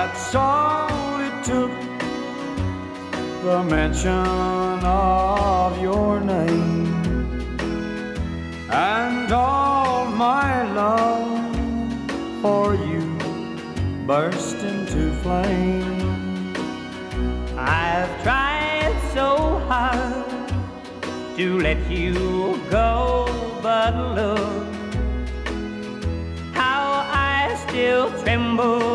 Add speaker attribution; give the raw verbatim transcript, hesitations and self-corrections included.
Speaker 1: That's all it took, the mention of your name, and all my love for you burst into flame.
Speaker 2: I've tried so hard to let you go, but look how I still tremble